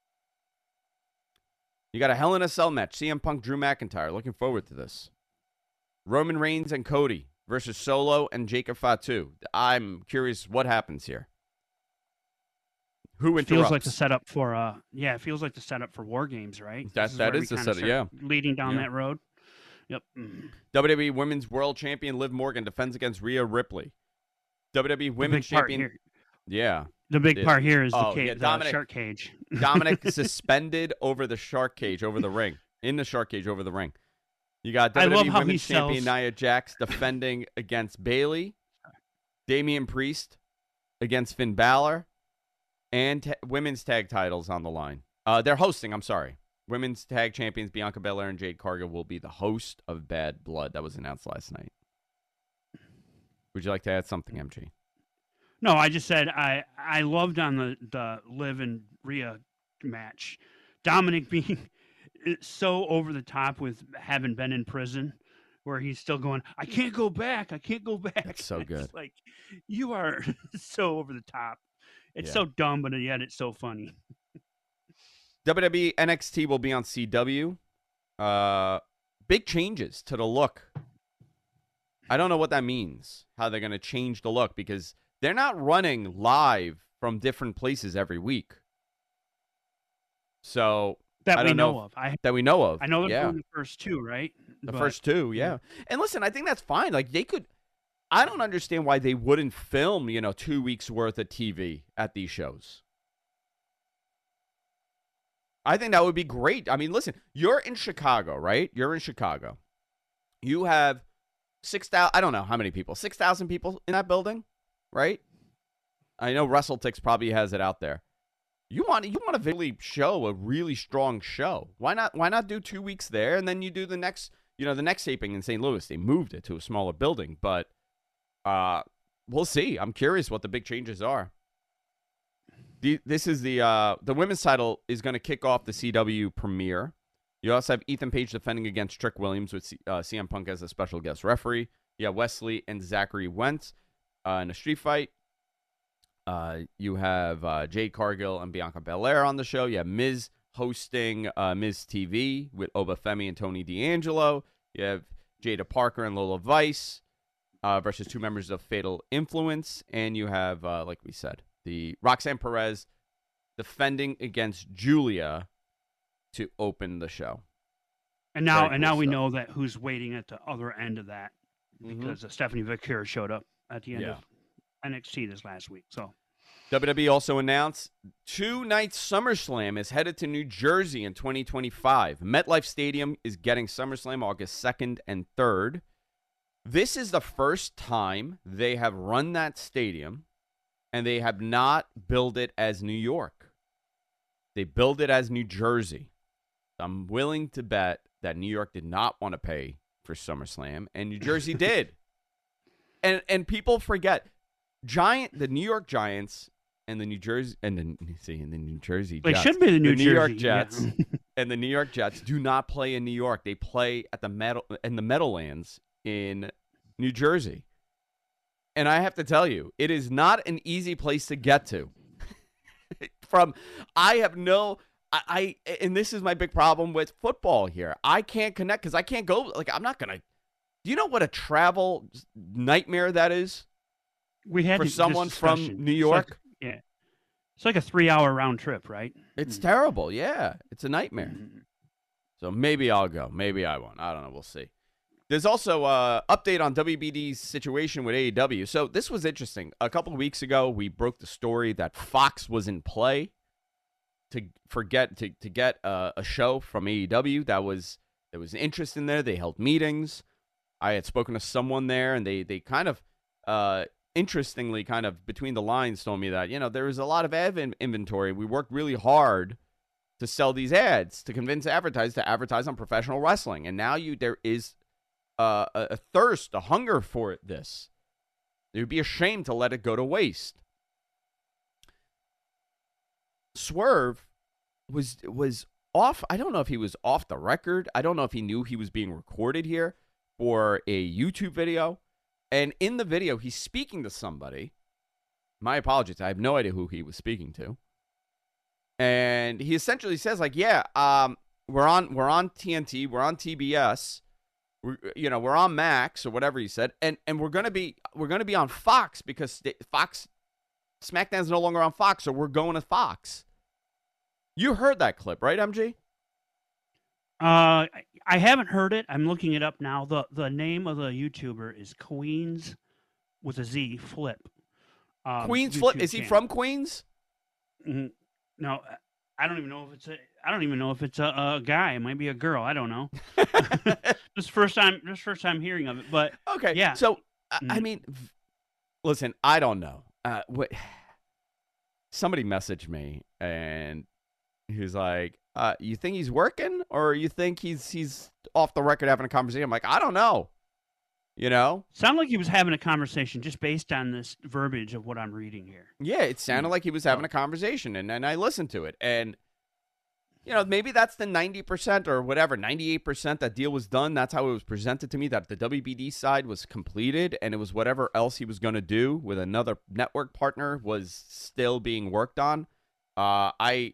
You got a Hell in a Cell match. C M Punk, Drew McIntyre. Looking forward to this. Roman Reigns and Cody versus Solo and Jacob Fatu. I'm curious what happens here. Who interrupts? Feels like the setup for uh yeah, it feels like the setup for War Games, right? That This that where is we the kinda setup, yeah. start leading down Yeah. that road. Yep. Mm. W W E Women's World Champion Liv Morgan defends against Rhea Ripley. W W E Women's big part Champion. here- Yeah. The big It- part here is the, oh, ca- yeah, the Dominic, shark cage. Dominic suspended over the shark cage, over the ring. In the shark cage, over the ring. You got I W W E love how he Women's Champion sells- Nia Jax defending against Bayley. Damian Priest against Finn Balor. And ta- women's tag titles on the line. Uh, they're hosting, I'm sorry. Women's tag champions Bianca Belair and Jade Cargill will be the host of Bad Blood. That was announced last night. Would you like to add something, M G? No, I just said I I loved on the the Liv and Rhea match, Dominic being so over the top with having been in prison, where he's still going, I can't go back, I can't go back. That's so good. It's like, you are so over the top. It's Yeah. so dumb, but yet it's so funny. W W E N X T will be on C W. Uh, big changes to the look. I don't know what that means, how they're going to change the look, because they're not running live from different places every week. So That I we don't know if- of. I that we know of. I know they're yeah. doing the first two, right? The But- first two, yeah. And listen, I think that's fine. Like they could. I don't understand why they wouldn't film, you know, two weeks worth of T V at these shows. I think that would be great. I mean, listen, you're in Chicago, right? You're in Chicago. You have six thousand. I don't know how many people. Six thousand people in that building, right? I know WrestleTix probably has it out there. You want you want to really show a really strong show. Why not? Why not do two weeks there and then you do the next, you know, the next taping in Saint Louis? They moved it to a smaller building, but uh, we'll see. I'm curious what the big changes are. The, this is the uh, the women's title is going to kick off the C W premiere. You also have Ethan Page defending against Trick Williams with C, uh, C M Punk as a special guest referee. You have Wesley and Zachary Wentz uh, in a street fight. Uh, you have uh, Jade Cargill and Bianca Belair on the show. You have Miz hosting uh, Miz T V with Oba Femi and Tony D'Angelo. You have Jada Parker and Lola Vice uh, versus two members of Fatal Influence. And you have, uh, like we said, the Roxanne Perez defending against Julia to open the show. And now, Very and cool now we stuff. know that who's waiting at the other end of that, because uh, Stephanie Vickers showed up at the end Yeah. of N X T this last week. So W W E also announced two nights SummerSlam is headed to New Jersey in twenty twenty-five. MetLife Stadium is getting SummerSlam August second and third. This is the first time they have run that stadium, and they have not billed it as New York. They billed it as New Jersey. I'm willing to bet that New York did not want to pay for SummerSlam, and New Jersey did. And and people forget, Giant, the New York Giants and the New Jersey and the see and the New Jersey They Jets, should be the New York Jersey, yeah. Jets and the New York Jets do not play in New York. They play at the metal in the Meadowlands in New Jersey. And I have to tell you, it is not an easy place to get to. From I have no I, I and this is my big problem with football here. I can't connect because I can't go. Like, I'm not gonna. Do you know what a travel nightmare that is? We had for this someone discussion. from New It's York. like- yeah, it's like a three-hour round trip, right? It's terrible. Yeah, it's a nightmare. So maybe I'll go. Maybe I won't. I don't know. We'll see. There's also an update on W B D's situation with A E W. So this was interesting. A couple of weeks ago, we broke the story that Fox was in play to forget to to get a, a show from A E W. That was there was interest in there. They held meetings. I had spoken to someone there, and they they kind of uh, interestingly, kind of between the lines, told me that you know there was a lot of ad in- inventory. We worked really hard to sell these ads to convince advertisers to advertise on professional wrestling, and now you there is. Uh, a, a thirst, a hunger for it, this. It would be a shame to let it go to waste. Swerve was was off. I don't know if he was off the record. I don't know if he knew he was being recorded here for a YouTube video. And in the video, he's speaking to somebody. My apologies. I have no idea who he was speaking to. And he essentially says, like, yeah, um, we're on we're on T N T, we're on T B S. We're, you know, we're on Max or whatever he said, and and we're gonna be we're gonna be on Fox because Fox SmackDown's no longer on Fox, so we're going to Fox. You heard that clip, right, M G? Uh, I haven't heard it. I'm looking it up now. the The name of the YouTuber is Queens with a Z Flip. Um, Queens YouTube Flip. Is he channel. from Queens? Mm-hmm. No, I don't even know if it's a. I don't even know if it's a, a guy. It might be a girl. I don't know. This first time. This first time hearing of it. But okay, yeah. So I I mean, v- listen, I don't know. Uh, what? Somebody messaged me and he was like, uh, "You think he's working, or you think he's he's off the record having a conversation?" I'm like, I don't know. You know, sounded like he was having a conversation just based on this verbiage of what I'm reading here. Yeah, it sounded like he was having a conversation, and, and I listened to it. And, you know, maybe that's the ninety percent or whatever, ninety-eight percent that deal was done. That's how it was presented to me, that the W B D side was completed, and it was whatever else he was going to do with another network partner was still being worked on. Uh, I,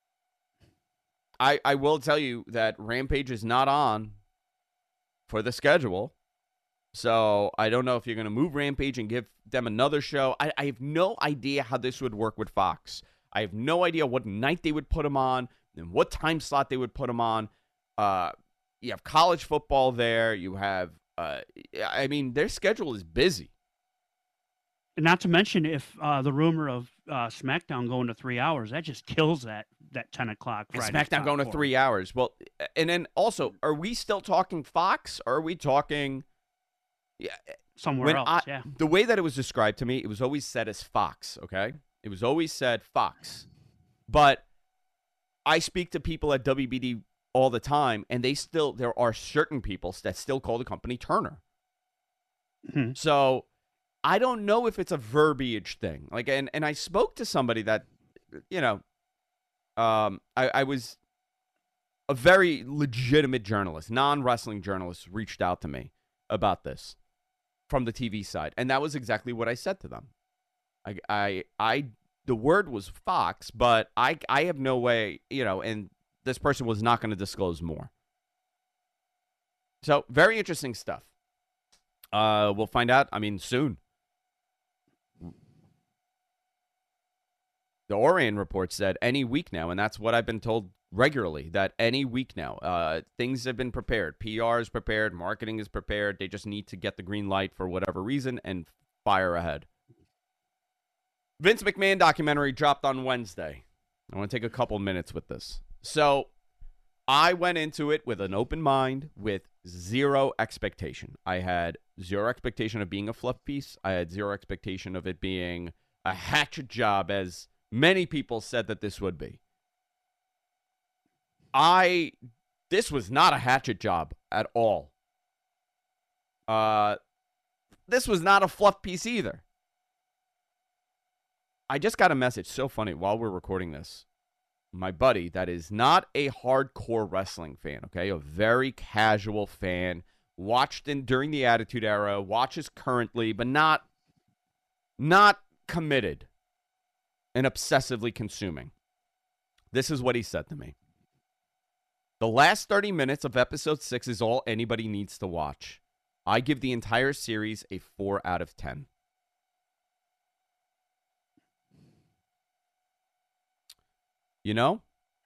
I, I will tell you that Rampage is not on for the schedule. So I don't know if you're going to move Rampage and give them another show. I, I have no idea how this would work with Fox. I have no idea what night they would put him on and what time slot they would put him on. Uh, you have college football there. You have, uh, I mean, their schedule is busy. Not to mention if uh, the rumor of uh, SmackDown going to three hours, that just kills that that ten o'clock And Friday. SmackDown going to three hours. Well, and then also, are we still talking Fox or are we talking... Yeah, somewhere when else. I, yeah, the way that it was described to me, it was always said as Fox. Okay, it was always said Fox, but I speak to people at W B D all the time, and they still there are certain people that still call the company Turner. Mm-hmm. So I don't know if it's a verbiage thing. Like, and and I spoke to somebody that, you know, um, I, I was a very legitimate journalist, non-wrestling journalist, reached out to me about this from the T V side, and that was exactly what I said to them. I, I, I, the word was Fox, but I, I have no way, you know, and this person was not going to disclose more. So very interesting stuff. Uh, we'll find out. I mean, soon. The Orion report said any week now, and that's what I've been told regularly, that any week now, uh, things have been prepared. P R is prepared. Marketing is prepared. They just need to get the green light for whatever reason and fire ahead. Vince McMahon documentary dropped on Wednesday. I want to take a couple minutes with this. So I went into it with an open mind, with zero expectation. I had zero expectation of being a fluff piece. I had zero expectation of it being a hatchet job, as many people said that this would be. I, this was not a hatchet job at all. Uh, this was not a fluff piece either. I just got a message, so funny, while we're recording this. My buddy that is not a hardcore wrestling fan, okay, a very casual fan, watched in during the Attitude Era, watches currently, but not, not committed and obsessively consuming. This is what he said to me. The last thirty minutes of episode six is all anybody needs to watch. I give the entire series a four out of ten. You know,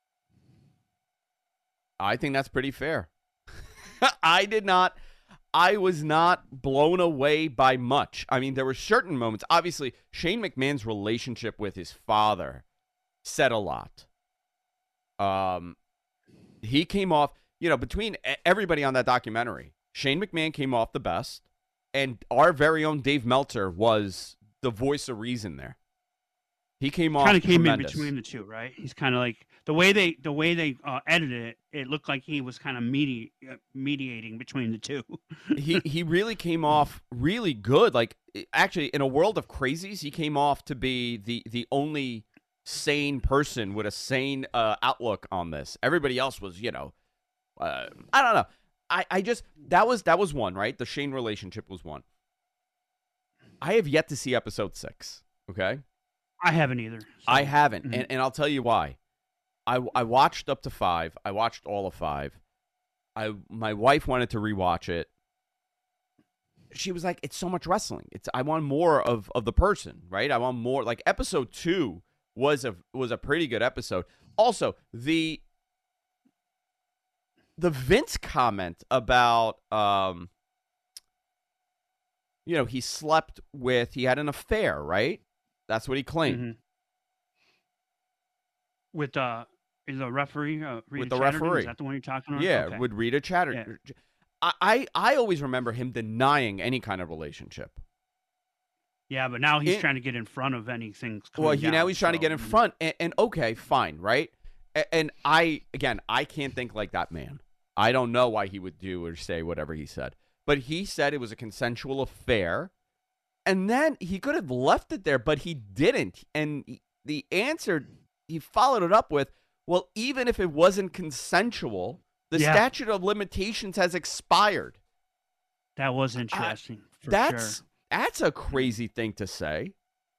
I think that's pretty fair. I did not, I was not blown away by much. I mean, there were certain moments. Obviously, Shane McMahon's relationship with his father said a lot. Um, he came off, you know, between everybody on that documentary, Shane McMahon came off the best, and our very own Dave Meltzer was the voice of reason there. He came off kind of came tremendous. in between the two, right? He's kind of like the way they the way they uh, edited it. It looked like he was kind of medi- uh, mediating between the two. he he really came off really good. Like actually, in a world of crazies, he came off to be the the only sane person with a sane uh, outlook on this. Everybody else was, you know, uh, I don't know. I I just that was that was one, right? The Shane relationship was one. I have yet to see episode six. Okay. I haven't either. So. I haven't, Mm-hmm. and, and I'll tell you why. I, I watched up to five. I watched all of five. I my wife wanted to rewatch it. She was like, "It's so much wrestling. It's I want more of, of the person, right? I want more." Like episode two was a was a pretty good episode. Also, the the Vince comment about um, you know, he slept with, he had an affair, right? That's what he claimed. Mm-hmm. With uh, the referee, uh, Rita with the Chatterton? referee. Is that the one you're talking about? Yeah, okay. with Rita Chatterton. Yeah. I, I I always remember him denying any kind of relationship. Yeah, but now he's it, trying to get in front of anything. Well, he down, now he's trying so. to get in front, and, and okay, fine, right? And, and I again, I can't think like that man. I don't know why he would do or say whatever he said, but he said it was a consensual affair. And then he could have left it there, but he didn't. And he, the answer, he followed it up with, well, even if it wasn't consensual, the yeah. statute of limitations has expired. That was interesting. Uh, for that's sure. that's a crazy thing to say.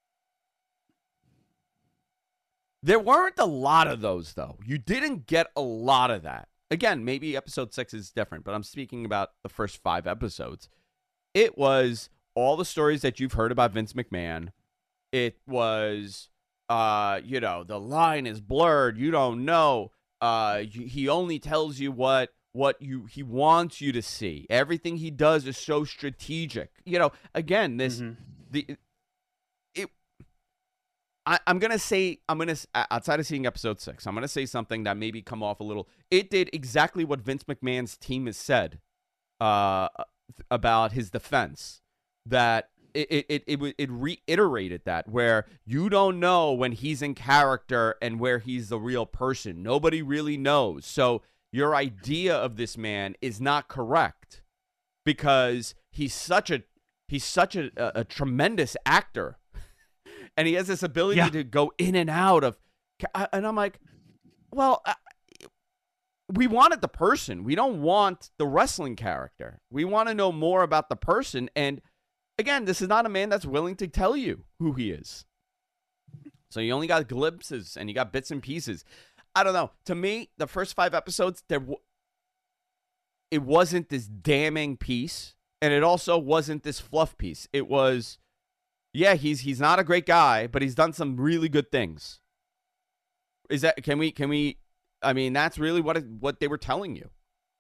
There weren't a lot of those, though. You didn't get a lot of that. Again, maybe episode six is different, but I'm speaking about the first five episodes. It was all the stories that you've heard about Vince McMahon. It was, uh, you know, the line is blurred. You don't know. Uh, he only tells you what what you he wants you to see. Everything he does is so strategic. You know, again, this mm-hmm. the it. I, I'm gonna say I'm gonna outside of seeing episode six, I'm gonna say something that maybe come off a little. It did exactly what Vince McMahon's team has said uh, about his defense. That it it, it it it reiterated that, where you don't know when he's in character and where he's the real person. Nobody really knows. So your idea of this man is not correct because he's such a he's such a, a, a tremendous actor, and he has this ability yeah. to go in and out of. And I'm like, well, uh, we wanted the person. We don't want the wrestling character. We want to know more about the person. And again, this is not a man that's willing to tell you who he is. So you only got glimpses and you got bits and pieces. I don't know. To me, the first five episodes, there w- it wasn't this damning piece, and it also wasn't this fluff piece. It was, yeah, he's he's not a great guy, but he's done some really good things. Is that can we can we? I mean, that's really what it, what they were telling you.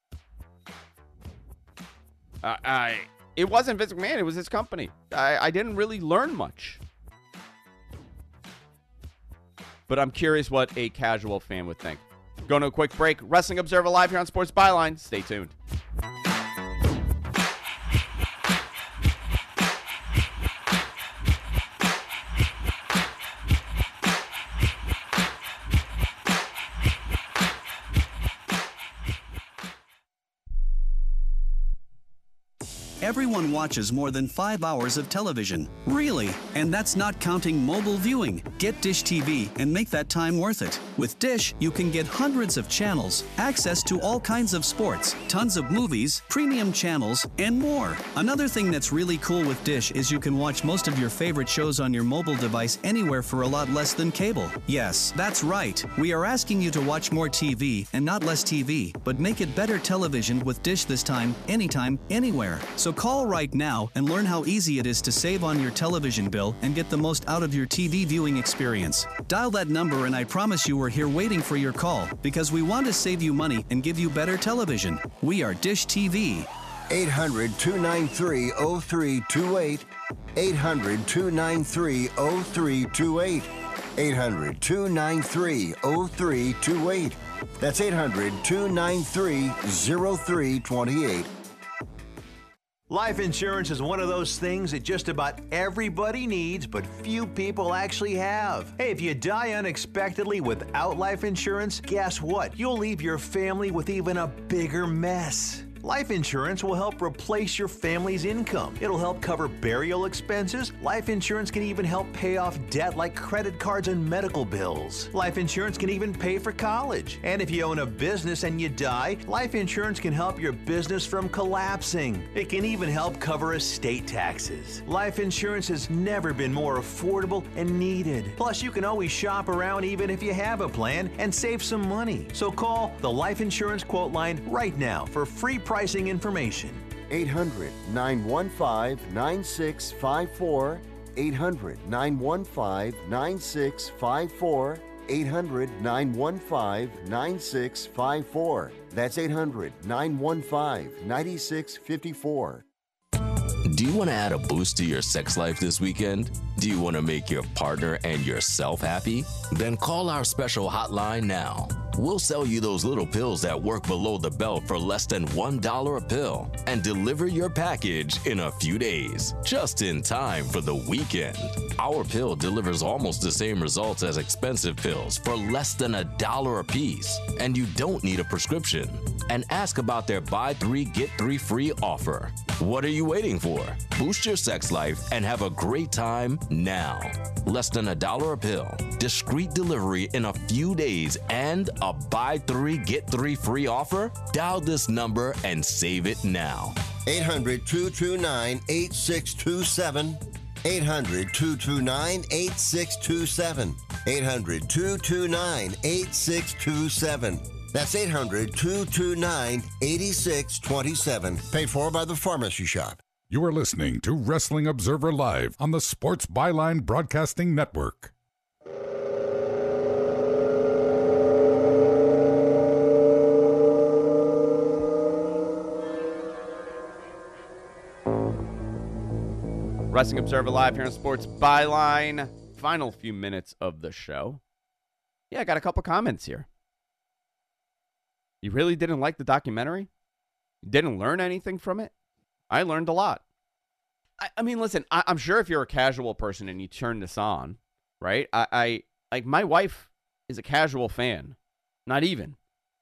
Uh, I. It wasn't Vince McMahon. It was his company. I, I didn't really learn much. But I'm curious what a casual fan would think. Going to a quick break. Wrestling Observer Live here on Sports Byline. Stay tuned. Everyone watches more than five hours of television. Really? And that's not counting mobile viewing. Get Dish T V and make that time worth it. With Dish, you can get hundreds of channels, access to all kinds of sports, tons of movies, premium channels, and more. Another thing that's really cool with Dish is you can watch most of your favorite shows on your mobile device anywhere for a lot less than cable. Yes, that's right. We are asking you to watch more T V and not less T V, but make it better television with Dish this time, anytime, anywhere. So call right now and learn how easy it is to save on your television bill and get the most out of your T V viewing experience. Dial that number and I promise you we're here waiting for your call because we want to save you money and give you better television. We are Dish T V. eight hundred, two nine three, oh three two eight. eight hundred, two nine three, oh three two eight. eight hundred, two nine three, oh three two eight. That's eight hundred, two nine three, oh three two eight. Life insurance is one of those things that just about everybody needs, but few people actually have. Hey, if you die unexpectedly without life insurance, guess what? You'll leave your family with even a bigger mess. Life insurance will help replace your family's income. It'll help cover burial expenses. Life insurance can even help pay off debt like credit cards and medical bills. Life insurance can even pay for college. And if you own a business and you die, life insurance can help your business from collapsing. It can even help cover estate taxes. Life insurance has never been more affordable and needed. Plus, you can always shop around even if you have a plan and save some money. So call the Life Insurance Quote Line right now for free pricing information. eight hundred, nine one five, nine six five four. eight hundred, nine one five, nine six five four. eight hundred, nine one five, nine six five four. That's eight hundred, nine one five, nine six five four. Do you want to add a boost to your sex life this weekend? Do you want to make your partner and yourself happy? Then call our special hotline now. We'll sell you those little pills that work below the belt for less than one dollar a pill and deliver your package in a few days, just in time for the weekend. Our pill delivers almost the same results as expensive pills for less than a dollar a piece, and you don't need a prescription. And ask about their buy three, get three free offer. What are you waiting for? Boost your sex life and have a great time now. Less than a dollar a pill, discreet delivery in a few days, and a buy three, get three free offer? Dial this number and save it now. eight hundred, two two nine, eight six two seven. eight hundred, two two nine, eight six two seven. eight hundred, two two nine, eight six two seven. That's eight hundred, two two nine, eight six two seven. Paid for by the Pharmacy Shop. You are listening to Wrestling Observer Live on the Sports Byline Broadcasting Network. Wrestling Observer Live here on Sports Byline. Final few minutes of the show. Yeah, I got a couple comments here. You really didn't like the documentary? You didn't learn anything from it? I learned a lot. I, I mean, listen, I, I'm sure if you're a casual person and you turn this on, right? I, I like my wife is a casual fan. Not even.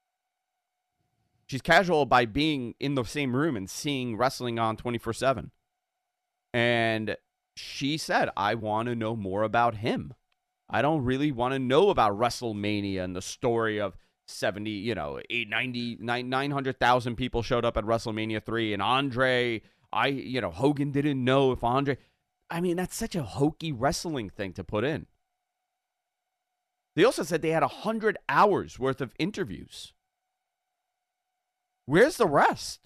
She's casual by being in the same room and seeing wrestling on twenty-four seven. And she said, I want to know more about him. I don't really want to know about WrestleMania and the story of seventy, you know, eight ninety, nine hundred thousand people showed up at WrestleMania three, and Andre, I, you know, Hogan didn't know if Andre, I mean, that's such a hokey wrestling thing to put in. They also said they had one hundred hours worth of interviews. Where's the rest?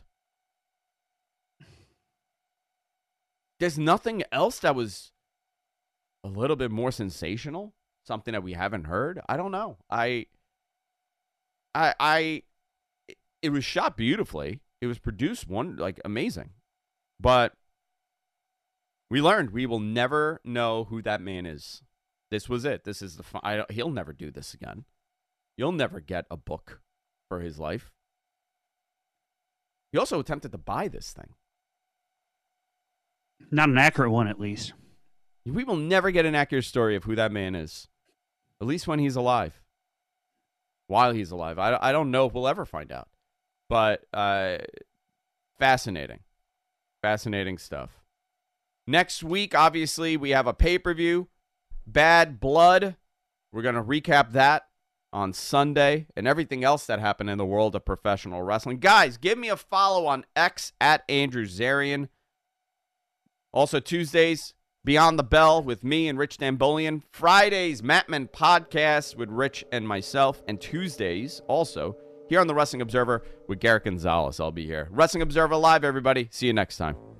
There's nothing else that was a little bit more sensational? Something that we haven't heard? I don't know. I, I, I, it was shot beautifully. It was produced one like amazing, but we learned we will never know who that man is. This was it. This is the. I, he'll never do this again. You'll never get a book for his life. He also attempted to buy this thing. Not an accurate one, at least. We will never get an accurate story of who that man is, at least when he's alive. While he's alive, I, I don't know if we'll ever find out. But uh, fascinating. Fascinating stuff. Next week, obviously, we have a pay-per-view, Bad Blood. We're going to recap that on Sunday and everything else that happened in the world of professional wrestling. Guys, give me a follow on X at Andrew Zarian. Also, Tuesdays, Beyond the Bell with me and Rich Dambolian. Fridays, Mattman Podcast with Rich and myself. And Tuesdays, also, here on the Wrestling Observer with Garrett Gonzalez. I'll be here. Wrestling Observer Live, everybody. See you next time.